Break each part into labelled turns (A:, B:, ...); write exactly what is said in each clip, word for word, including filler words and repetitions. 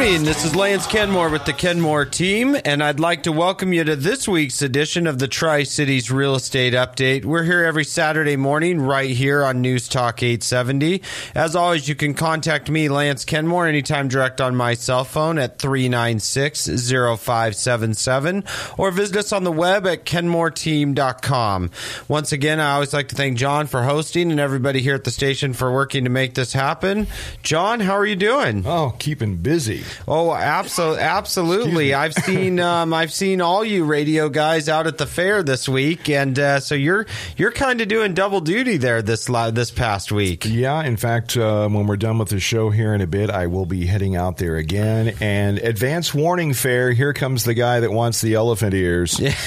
A: morning. This is Lance Kenmore with the Kenmore team, and I'd like to welcome you to this week's edition of the Tri-Cities Real Estate Update. We're here every Saturday morning right here on News Talk eight seventy. As always, you can contact me, Lance Kenmore, anytime direct on my cell phone at three nine six, zero five seven seven, or visit us on the web at kenmore team dot com. Once again, I always like to thank John for hosting and everybody here at the station for working to make this happen. John, how are you doing?
B: Oh, keeping busy.
A: Oh, absolutely, absolutely. I've seen, um, I've seen all you radio guys out at the fair this week, and uh, so you're you're kind of doing double duty there this this past week.
B: Yeah, in fact, uh, when we're done with the show here in a bit, I will be heading out there again. And advance warning fair, here comes the guy that wants the elephant ears.
A: Yeah,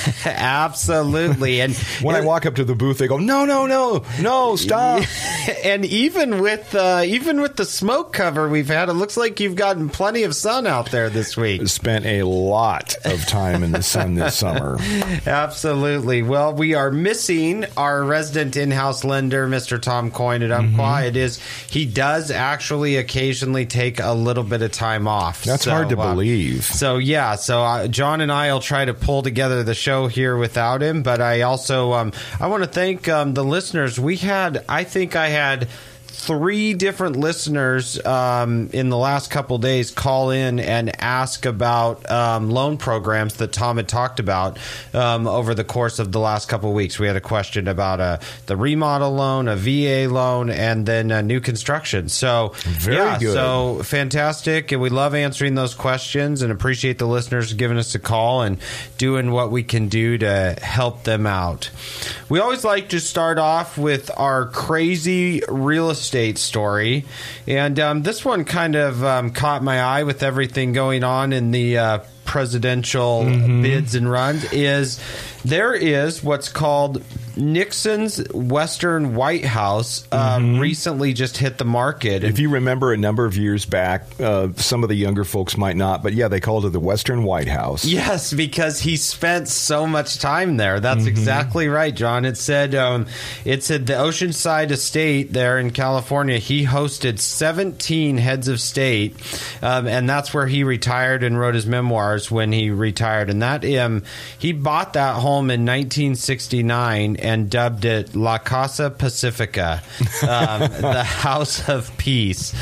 A: absolutely. And
B: when I walk up to the booth, they go, "No, no, no, no, stop!"
A: And even with uh, even with the smoke cover we've had, it looks like you've gotten plenty of sun out there this week.
B: Spent a lot of time in the sun this summer.
A: Absolutely. Well, we are missing our resident in-house lender, Mister Tom Coyne at Umpqua. Mm-hmm. It is he does actually occasionally take a little bit of time off.
B: That's
A: so,
B: hard to
A: uh,
B: believe.
A: So yeah, so uh, John and I will try to pull together the show here without him. But I also um, I want to thank um, the listeners. We had, I think I had. Three different listeners um, in the last couple days call in and ask about um, loan programs that Tom had talked about um, over the course of the last couple of weeks. We had a question about a, the remodel loan, a V A loan, and then a new construction. So,
B: Very
A: yeah,
B: good.
A: So fantastic. And we love answering those questions and appreciate the listeners giving us a call and doing what we can do to help them out. We always like to start off with our crazy real estate story, and um, this one kind of um, caught my eye with everything going on in the uh, presidential mm-hmm. bids and runs. Is there is what's called Nixon's Western White House uh, mm-hmm. recently just hit the market.
B: If you remember a number of years back, uh, some of the younger folks might not, but yeah, they called it the Western White House.
A: Yes, because he spent so much time there. That's mm-hmm. exactly right, John. It said um, it said the Oceanside Estate there in California, he hosted seventeen heads of state, um, and that's where he retired and wrote his memoirs when he retired. And that um, he bought that home in nineteen sixty-nine and dubbed it La Casa Pacifica, um, the House of Peace.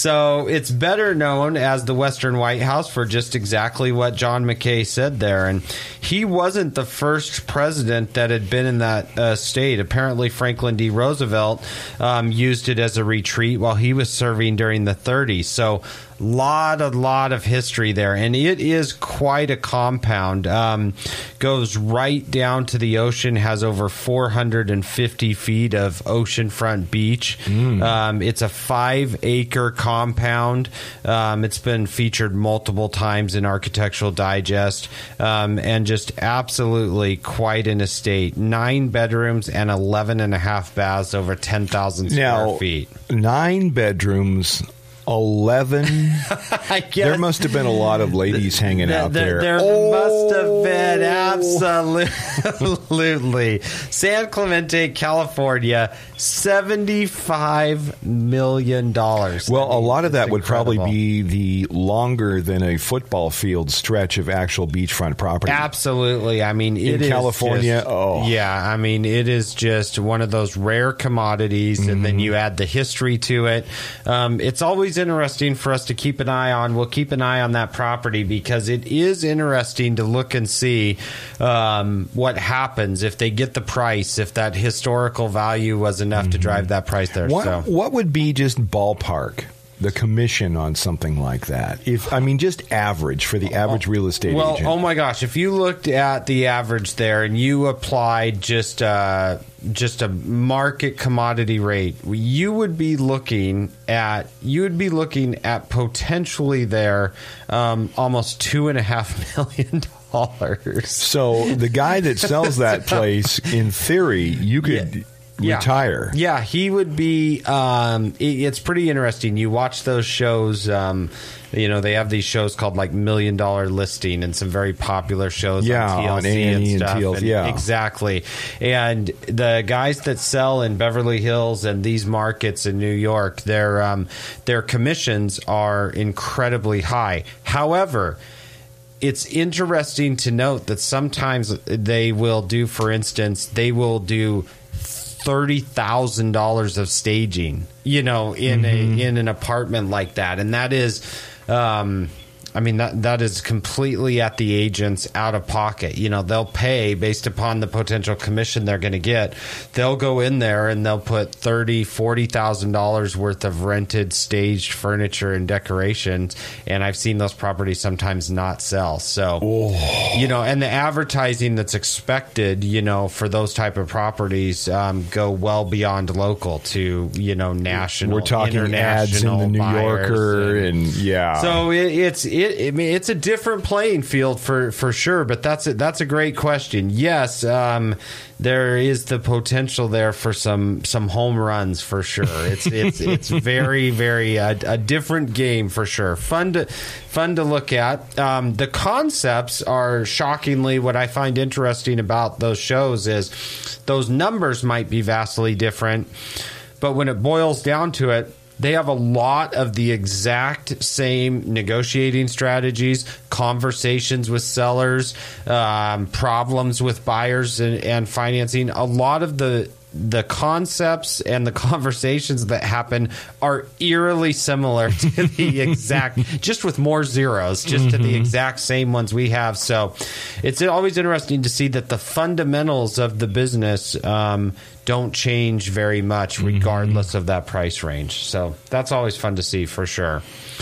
A: So it's better known as the Western White House for just exactly what John McKay said there. And he wasn't the first president that had been in that uh, state. Apparently, Franklin D. Roosevelt um, used it as a retreat while he was serving during the thirties. So lot a lot of history there, and it is quite a compound. Um, goes right down to the ocean, has over four hundred fifty feet of oceanfront beach. Mm. Um, it's a five acre compound. Um, it's been featured multiple times in Architectural Digest, um, and just absolutely quite an estate. Nine bedrooms and eleven and a half baths, over ten thousand square
B: now,
A: feet.
B: Nine bedrooms, eleven.
A: I guess
B: there must have been a lot of ladies hanging
A: there,
B: out
A: there.
B: there.
A: There
B: oh.
A: must have been, absolutely. San Clemente, California, seventy-five million dollars.
B: Well,
A: I mean,
B: a lot of that would
A: incredible.
B: probably be the longer than a football field stretch of actual beachfront property.
A: Absolutely. I mean, it
B: in
A: is
B: California.
A: Just,
B: oh,
A: yeah. I mean, it is just one of those rare commodities, mm-hmm. and then you add the history to it. Um, it's always interesting for us to keep an eye on. We'll keep an eye on that property because it is interesting to look and see um, what happens if they get the price, if that historical value was enough mm-hmm. to drive that price there.
B: What,
A: so.
B: what would be just ballpark the commission on something like that? If I mean, just average for the average real estate
A: well,
B: agent.
A: Oh my gosh, if you looked at the average there and you applied just uh, just a market commodity rate, you would be looking at you would be looking at potentially there um, almost two and a half million dollars.
B: So the guy that sells that place, in theory, you could.
A: Yeah. yeah.
B: retire.
A: Yeah, he would be. Um, it, it's pretty interesting. You watch those shows. Um, you know, they have these shows called like Million Dollar Listing and some very popular shows
B: yeah,
A: on T L C
B: on A and E
A: and stuff.
B: And T L C,
A: and
B: yeah,
A: exactly. And the guys that sell in Beverly Hills and these markets in New York, their um, their commissions are incredibly high. However, it's interesting to note that sometimes they will do, for instance, they will do thirty thousand dollars of staging, you know, in mm-hmm. a in an apartment like that, and that is, um, I mean, that that is completely at the agent's out of pocket. You know, they'll pay based upon the potential commission they're going to get. They'll go in there and they'll put thirty, forty thousand dollars worth of rented staged furniture and decorations, and I've seen those properties sometimes not sell. So, oh. you know, and the advertising that's expected, you know, for those type of properties um, go well beyond local to, you know, national.
B: We're talking
A: international
B: ads in the New Yorker, and, and yeah.
A: So it, it's it. I mean, it's a different playing field for, for sure, but that's a, that's a great question. Yes, um, there is the potential there for some some home runs for sure. It's it's it's very very uh, a different game for sure. Fun to fun to look at. Um, the concepts are shockingly what I find interesting about those shows is those numbers might be vastly different, but when it boils down to it, they have a lot of the exact same negotiating strategies, conversations with sellers, um, problems with buyers and, and financing. A lot of the the concepts and the conversations that happen are eerily similar to the exact, just with more zeros, just mm-hmm. to the exact same ones we have. So it's always interesting to see that the fundamentals of the business um, don't change very much regardless mm-hmm. of that price range. So that's always fun to see for sure.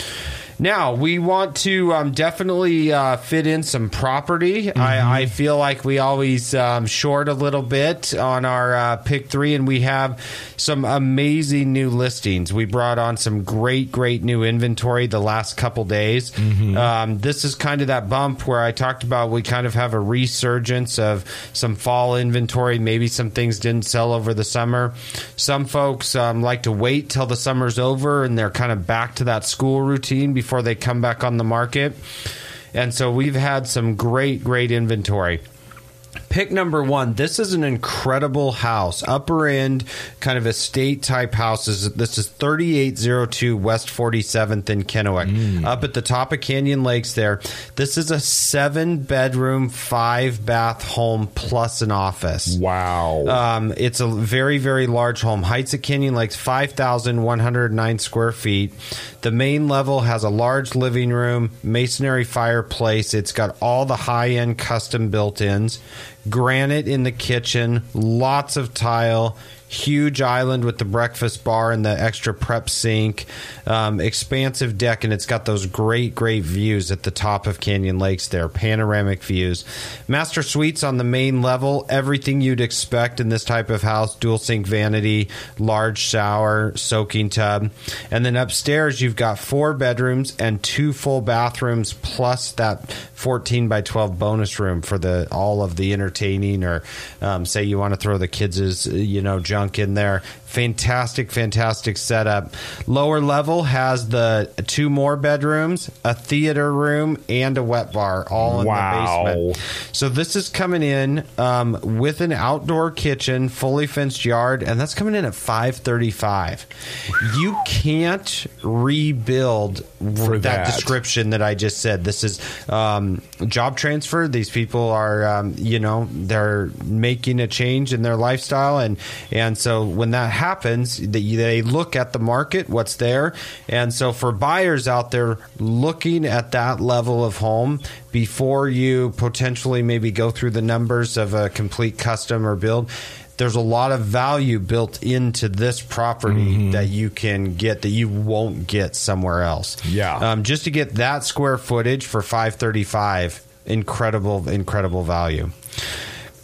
A: Now, we want to um, definitely uh, fit in some property. Mm-hmm. I, I feel like we always um, short a little bit on our uh, pick three, and we have some amazing new listings. We brought on some great, great new inventory the last couple days. Mm-hmm. Um, this is kind of that bump where I talked about we kind of have a resurgence of some fall inventory. Maybe some things didn't sell over the summer. Some folks um, like to wait till the summer's over and they're kind of back to that school routine before before they come back on the market. And so we've had some great, great inventory. Pick number one. This is an incredible house, upper end, kind of estate type houses. This is thirty-eight oh two West forty-seventh in Kennewick, mm. up at the top of Canyon Lakes there. This is a seven bedroom, five bath home plus an office.
B: Wow.
A: Um, it's a very, very large home. Heights at Canyon Lakes, five thousand one hundred nine square feet. The main level has a large living room, masonry fireplace. It's got all the high end custom built-ins. Granite in the kitchen, lots of tile, huge island with the breakfast bar and the extra prep sink, um, expansive deck, and it's got those great, great views at the top of Canyon Lakes there, panoramic views. Master suites on the main level, everything you'd expect in this type of house, dual sink vanity, large shower, soaking tub. And then upstairs, you've got four bedrooms and two full bathrooms, plus that fourteen by twelve bonus room for the all of the entertaining, or um, say you want to throw the kids' you know junk in there. Fantastic, fantastic setup. Lower level has the two more bedrooms, a theater room, and a wet bar, all in
B: wow.
A: the basement. So this is coming in um, with an outdoor kitchen, fully fenced yard, and that's coming in at five thirty-five. You can't rebuild
B: for
A: that,
B: that
A: description that I just said. This is um, job transfer. These people are, um, you know, they're making a change in their lifestyle, and and so when that happens, happens, they look at the market, what's there. And so for buyers out there looking at that level of home, before you potentially maybe go through the numbers of a complete custom or build, there's a lot of value built into this property mm-hmm. that you can get that you won't get somewhere else.
B: Yeah.
A: Um, just to get that square footage for five thirty-five, incredible, incredible value.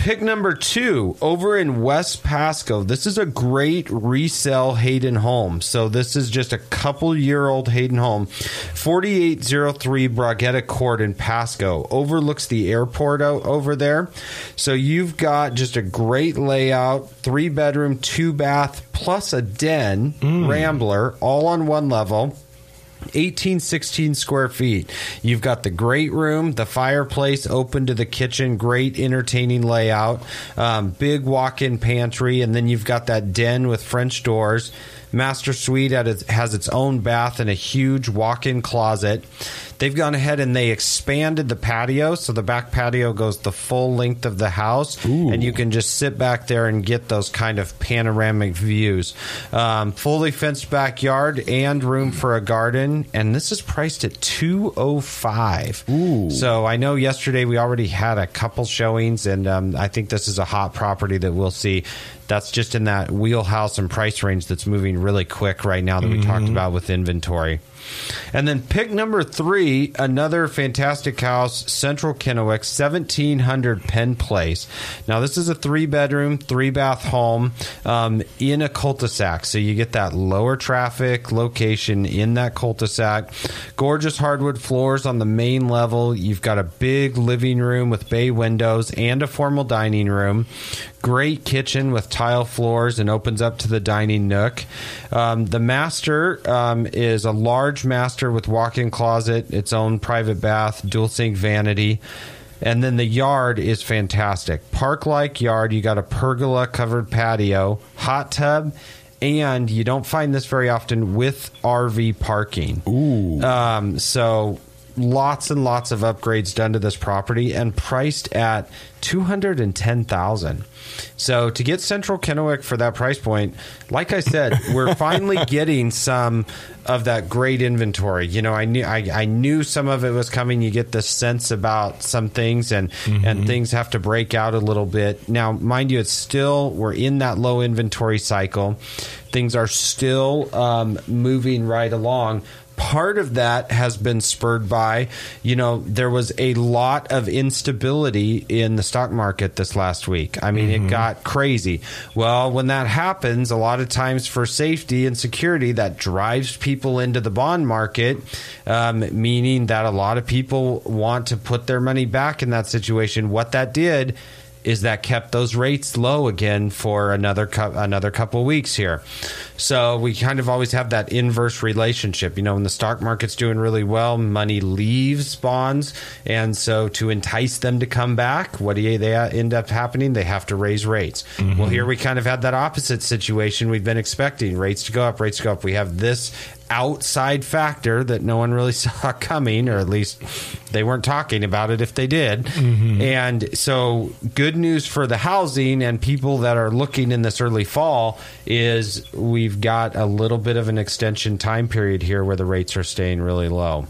A: pick number two, over in West Pasco. This is a great resale Hayden home. So this is just a couple year old Hayden home. forty-eight oh three Braguetta Court in Pasco. Overlooks the airport out over there. So you've got just a great layout, three bedroom, two bath, plus a den, mm. Rambler, all on one level. eighteen sixteen square feet. You've got the great room, the fireplace open to the kitchen, great entertaining layout, um, big walk-in pantry, and then you've got that den with French doors. Master suite has its own bath and a huge walk-in closet. They've gone ahead and they expanded the patio, so the back patio goes the full length of the house. Ooh. And you can just sit back there and get those kind of panoramic views. Um, fully fenced backyard and room for a garden, and this is priced at two oh five. Ooh. So I know yesterday we already had a couple showings, and um, I think this is a hot property that we'll see. That's just in that wheelhouse and price range that's moving really quick right now that we mm-hmm. talked about with inventory. And then pick number three, another fantastic house, Central Kennewick, seventeen hundred Penn Place. Now, this is a three-bedroom, three-bath home um, in a cul-de-sac. So you get that lower traffic location in that cul-de-sac. Gorgeous hardwood floors on the main level. You've got a big living room with bay windows and a formal dining room. Great kitchen with tile floors and opens up to the dining nook. Um, the master um, is a large master with walk-in closet, its own private bath, dual sink vanity. And then the yard is fantastic. Park-like yard. You got a pergola-covered patio, hot tub, and you don't find this very often with R V parking. Ooh. Um, so lots and lots of upgrades done to this property and priced at two hundred ten thousand dollars. So to get Central Kennewick for that price point, like I said, we're finally getting some of that great inventory. You know, I knew I, I knew some of it was coming. You get the sense about some things, and mm-hmm. and things have to break out a little bit. Now, mind you, it's still, we're in that low inventory cycle. Things are still um, moving right along. Part of that has been spurred by, you know, there was a lot of instability in the stock market this last week. I mean, mm-hmm. it got crazy. Well, when that happens, a lot of times for safety and security, that drives people into the bond market, um, meaning that a lot of people want to put their money back in that situation. What that did is that kept those rates low again for another cu- another couple weeks here. So we kind of always have that inverse relationship. You know, when the stock market's doing really well, money leaves bonds. And so to entice them to come back, what do you, they end up happening? They have to raise rates. Mm-hmm. Well, here we kind of had that opposite situation we've been expecting. Rates to go up, rates to go up. We have this outside factor that no one really saw coming, or at least they weren't talking about it if they did. Mm-hmm. And so good news for the housing and people that are looking in this early fall is we've got a little bit of an extension time period here where the rates are staying really low.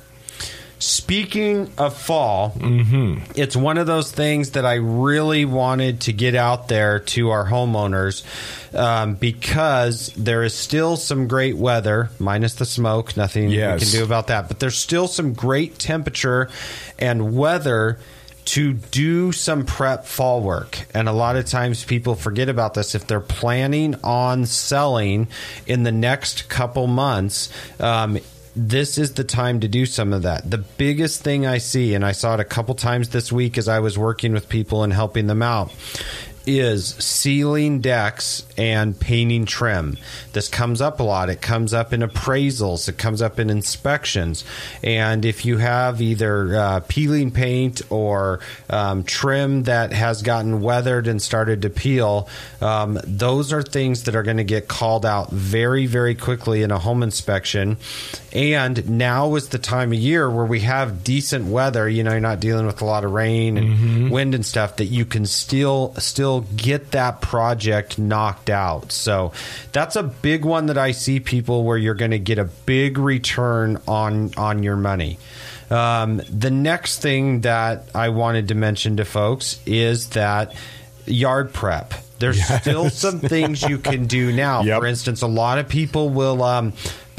A: Speaking of fall, mm-hmm. it's one of those things that I really wanted to get out there to our homeowners um, because there is still some great weather, minus the smoke, nothing yes. we can do about that. But there's still some great temperature and weather to do some prep fall work. And a lot of times people forget about this. If they're planning on selling in the next couple months, um, this is the time to do some of that. The biggest thing I see, and I saw it a couple times this week as I was working with people and helping them out, is sealing decks and painting trim. This comes up a lot. It comes up in appraisals. It comes up in inspections. And if you have either uh, peeling paint or um, trim that has gotten weathered and started to peel, um, those are things that are going to get called out very, very quickly in a home inspection. And now is the time of year where we have decent weather. You know, you're not dealing with a lot of rain and mm-hmm. wind and stuff, that you can still still get that project knocked out. So that's a big one that I see people where you're going to get a big return on on your money. Um, the next thing that I wanted to mention to folks is that yard prep. There's yes. still some things you can do now. Yep. For instance, a lot of people will um,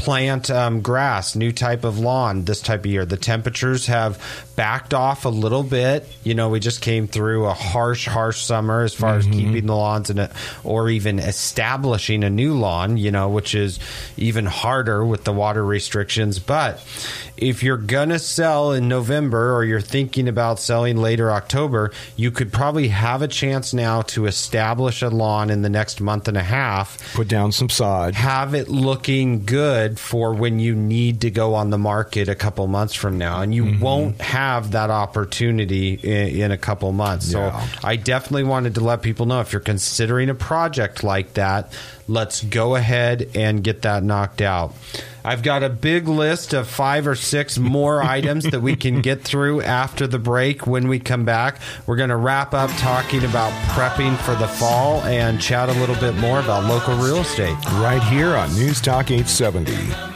A: plant um, grass, new type of lawn this type of year. The temperatures have backed off a little bit. You know, we just came through a harsh, harsh summer as far mm-hmm. as keeping the lawns in it, or even establishing a new lawn, you know, which is even harder with the water restrictions. But if you're going to sell in November, or you're thinking about selling later October, you could probably have a chance now to establish a lawn in the next month and a half.
B: Put down some sod.
A: Have it looking good for when you need to go on the market a couple months from now. And you mm-hmm. won't have that opportunity in, in a couple months. Yeah. So I definitely wanted to let people know, if you're considering a project like that, let's go ahead and get that knocked out. I've got a big list of five or six more items that we can get through after the break. When we come back, we're going to wrap up talking about prepping for the fall and chat a little bit more about local real estate.
B: Right here on News Talk eight seventy.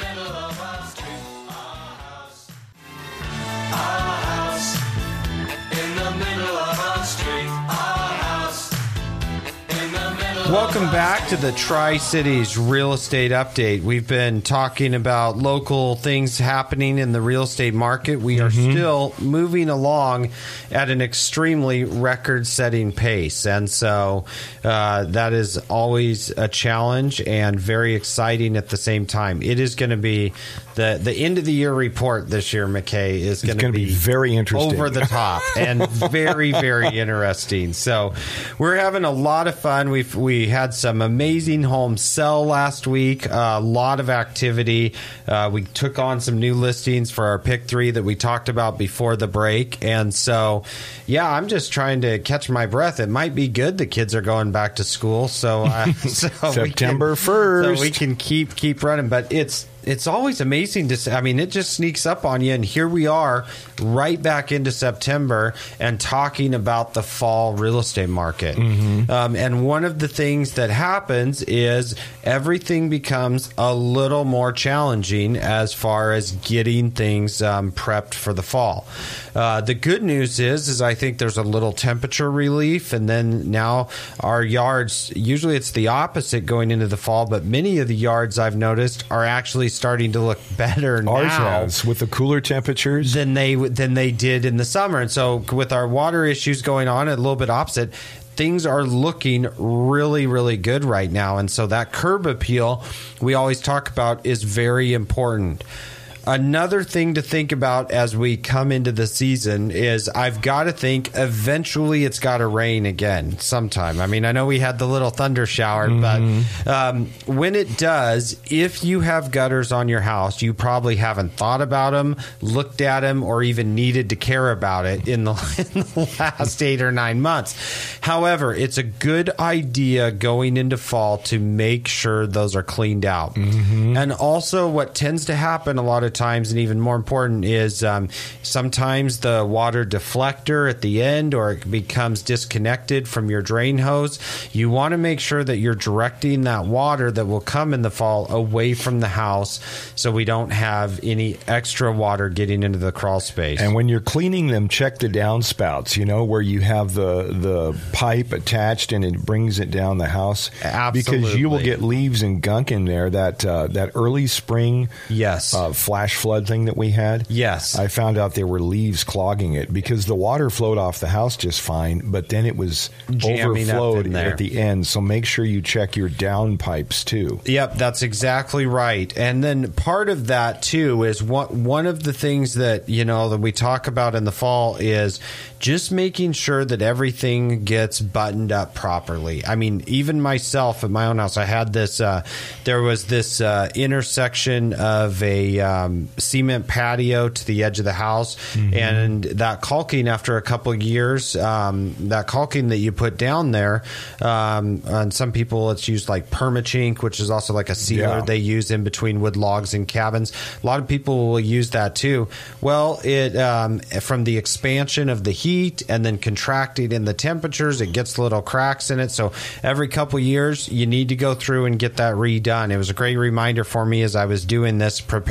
A: Welcome back to the Tri-Cities Real Estate Update. We've been talking about local things happening in the real estate market. We are mm-hmm. still moving along at an extremely record-setting pace. And so uh, that is always a challenge and very exciting at the same time. It is going to be the, the end-of-the-year report this year, McKay, is going to be,
B: be very interesting.
A: Over the top and very, very interesting. So we're having a lot of fun. We've we We had some amazing homes sell last week, a lot of activity. Uh, we took on some new listings for our pick three that we talked about before the break. And so, yeah, I'm just trying to catch my breath. It might be good the kids are going back to school. So, uh, so
B: September
A: we can,
B: first.
A: So we can keep, keep running. But it's, It's always amazing to see. I mean, it just sneaks up on you. And here we are right back into September and talking about the fall real estate market. Mm-hmm. Um, and one of the things that happens is everything becomes a little more challenging as far as getting things um, prepped for the fall. Uh, the good news is, is I think there's a little temperature relief. And then now our yards, usually it's the opposite going into the fall, but many of the yards I've noticed are actually starting to look better now.
B: Ours has, with the cooler temperatures
A: than they than they did in the summer. And so with our water issues going on, a little bit opposite, things are looking really, really good right now. And so that curb appeal we always talk about is very important. Another thing to think about as we come into the season is I've got to think eventually it's got to rain again sometime. I mean, I know we had the little thunder shower, mm-hmm. but um, when it does, if you have gutters on your house, you probably haven't thought about them, looked at them, or even needed to care about it in the, in the last eight or nine months. However, it's a good idea going into fall to make sure those are cleaned out. Mm-hmm. And also what tends to happen a lot of times, and even more important, is um, sometimes the water deflector at the end, or it becomes disconnected from your drain hose. You want to make sure that you're directing that water that will come in the fall away from the house, so we don't have any extra water getting into the crawl space.
B: And when you're cleaning them, check the downspouts, you know, where you have the, the pipe attached and it brings it down the house.
A: Absolutely.
B: Because you will get leaves and gunk in there. That uh, that early spring
A: yes.
B: uh, flash flood thing that we had.
A: Yes.
B: I found out there were leaves clogging it because the water flowed off the house just fine, but then it was
A: jamming
B: overflowed
A: there
B: at the end. So make sure you check your down pipes too.
A: Yep, that's exactly right. And then part of that too is one, one of the things that, you know, that we talk about in the fall is just making sure that everything gets buttoned up properly. I mean, even myself at my own house, I had this, uh, there was this uh, intersection of a um, cement patio to the edge of the house, mm-hmm. and that caulking after a couple of years, um, that caulking that you put down there, um, and some people it's used like permachink, which is also like a sealer
B: yeah.
A: they use in between wood logs and cabins. A lot of people will use that too. Well, it um, from the expansion of the heat and then contracting in the temperatures, it gets little cracks in it. So every couple of years, you need to go through and get that redone. It was a great reminder for me as I was doing this, prepared that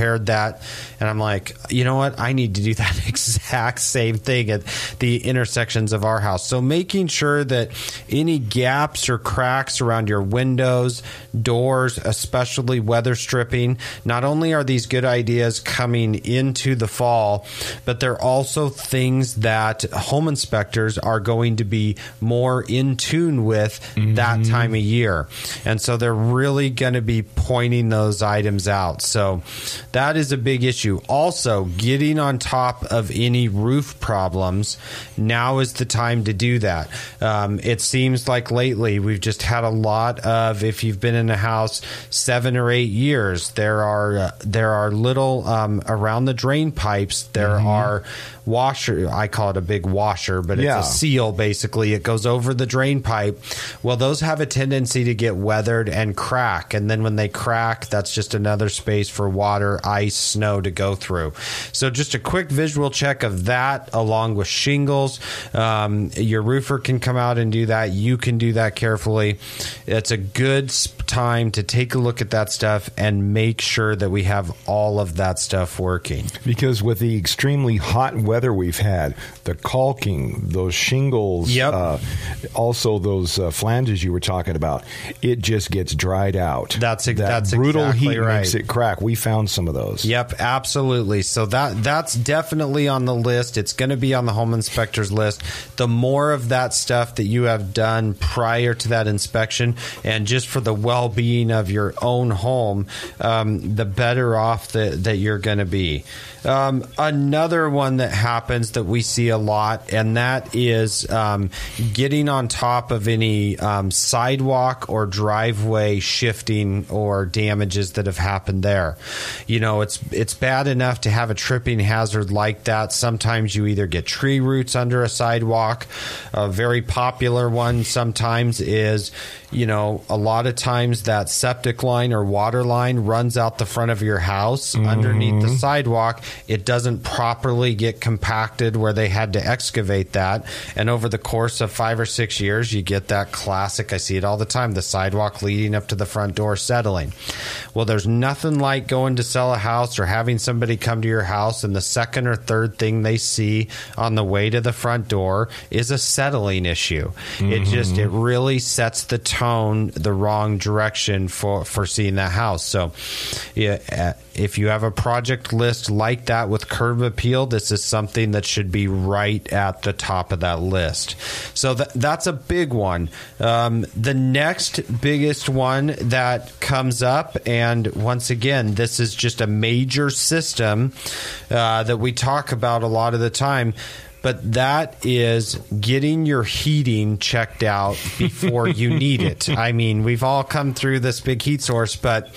A: that. And I'm like, you know what? I need to do that exact same thing at the intersections of our house. So making sure that any gaps or cracks around your windows, doors, especially weather stripping, not only are these good ideas coming into the fall, but they're also things that home inspectors are going to be more in tune with mm-hmm. that time of year. And so they're really going to be pointing those items out. So that is a big issue. Also, getting on top of any roof problems, now is the time to do that. Um, it seems like lately we've just had a lot of, if you've been in a house seven or eight years, there are uh, there are little um, around the drain pipes, there mm-hmm. are washer, I call it a big washer, but it's yeah. a seal basically. It goes over the drain pipe. Well, those have a tendency to get weathered and crack. And then when they crack, that's just another space for water, ice, snow to go through. So just a quick visual check of that along with shingles. Um, your roofer can come out and do that. You can do that carefully. It's a good time to take a look at that stuff and make sure that we have all of that stuff working.
B: Because with the extremely hot weather we've had, the caulking, those shingles,
A: yep.
B: uh, also those uh, flanges you were talking about, it just gets dried out.
A: That's,
B: that
A: that's
B: brutal
A: exactly
B: heat
A: right.
B: makes it crack. We found some of those.
A: Yep, absolutely. So that that's definitely on the list. It's going to be on the home inspector's list. The more of that stuff that you have done prior to that inspection, and just for the well-being of your own home, um, the better off that, that you're going to be. Um, another one that happens that we see a lot, and that is um, getting on top of any um, sidewalk or driveway shifting or damages that have happened there. You know, it's it's bad enough to have a tripping hazard like that. Sometimes you either get tree roots under a sidewalk. A very popular one sometimes is, you know, a lot of times that septic line or water line runs out the front of your house mm-hmm. underneath the sidewalk. It doesn't properly get compacted where they had to excavate that. And over the course of five or six years, you get that classic, I see it all the time, the sidewalk leading up to the front door settling. Well, there's nothing like going to sell a house or having somebody come to your house and the second or third thing they see on the way to the front door is a settling issue. Mm-hmm. It just, it really sets the tone the wrong direction for, for seeing that house. So yeah, if you have a project list like that with curb appeal, this is something that should be right at the top of that list. So th- that's a big one. Um, the next biggest one that comes up, and once again, this is just a major system uh, that we talk about a lot of the time, but that is getting your heating checked out before you need it. I mean, we've all come through this big heat source, but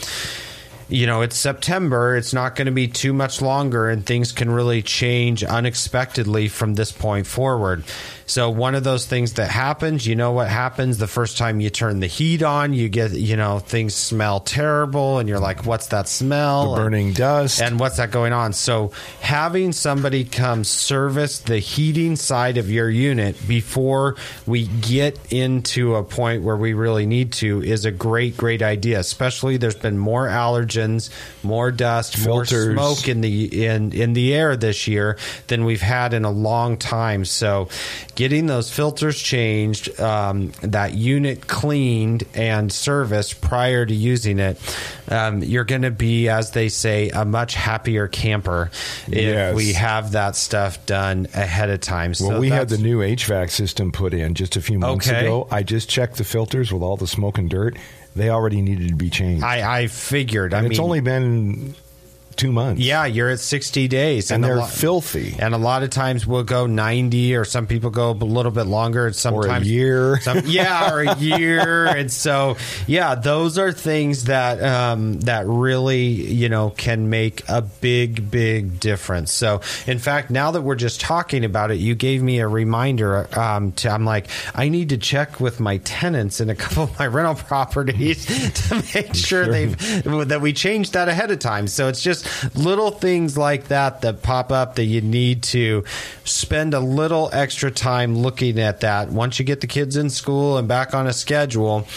A: you know, it's September. It's not going to be too much longer, and things can really change unexpectedly from this point forward. So one of those things that happens, you know what happens the first time you turn the heat on, you get, you know, things smell terrible and you're like, what's that smell?
B: The burning
A: and,
B: dust.
A: And what's that going on? So having somebody come service the heating side of your unit before we get into a point where we really need to is a great, great idea. Especially there's been more allergens, more dust,
B: filters,
A: more smoke in the in, in the air this year than we've had in a long time. So getting those filters changed, um, that unit cleaned and serviced prior to using it, um, you're going to be, as they say, a much happier camper if
B: yes.
A: we have that stuff done ahead of time.
B: Well,
A: so
B: we had the new H V A C system put in just a few months
A: okay.
B: ago. I just checked the filters with all the smoke and dirt. They already needed to be changed.
A: I, I figured.
B: And
A: I
B: it's
A: mean,
B: only been two months.
A: Yeah, you're at sixty days.
B: And, and they're
A: lo-
B: filthy.
A: And a lot of times we'll go ninety, or some people go a little bit longer. Sometimes,
B: or a year.
A: Some, yeah, or a year. And so, yeah, those are things that um, that really, you know, can make a big, big difference. So, in fact, now that we're just talking about it, you gave me a reminder. Um, to, I'm like, I need to check with my tenants in a couple of my rental properties to make sure, sure. they've that we changed that ahead of time. So it's just little things like that that pop up that you need to spend a little extra time looking at that. Once you get the kids in school and back on a schedule,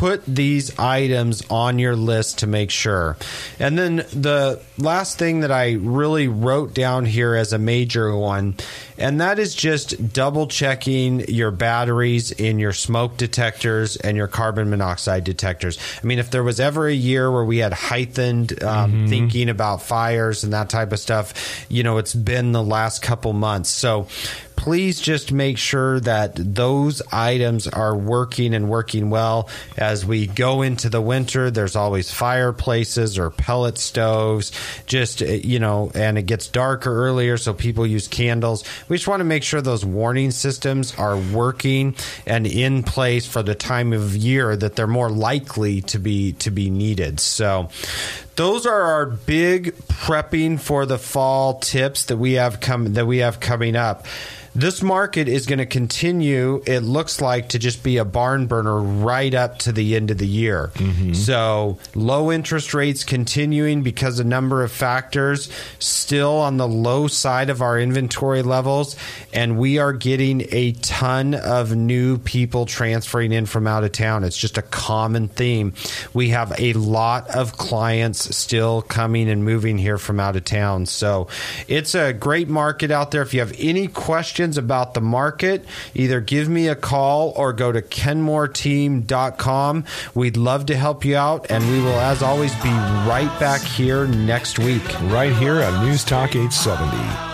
A: put these items on your list to make sure. And then the last thing that I really wrote down here as a major one, and that is just double checking your batteries in your smoke detectors and your carbon monoxide detectors. I mean, if there was ever a year where we had heightened um, mm-hmm. thinking about fires and that type of stuff, you know, it's been the last couple months. So please just make sure that those items are working and working well. As we go into the winter, there's always fireplaces or pellet stoves, just, you know, and it gets darker earlier, so people use candles. We just want to make sure those warning systems are working and in place for the time of year that they're more likely to be to be needed. So those are our big prepping for the fall tips that we have come that we have coming up. This market is going to continue, it looks like, to just be a barn burner right up to the end of the year. Mm-hmm. So low interest rates continuing because a number of factors, still on the low side of our inventory levels, and we are getting a ton of new people transferring in from out of town. It's just a common theme. We have a lot of clients still coming and moving here from out of town. So it's a great market out there. If you have any questions about the market, either give me a call or go to kenmore team dot com. We'd love to help you out, and we will, as always, be right back here next week.
B: Right here on News Talk eight seventy.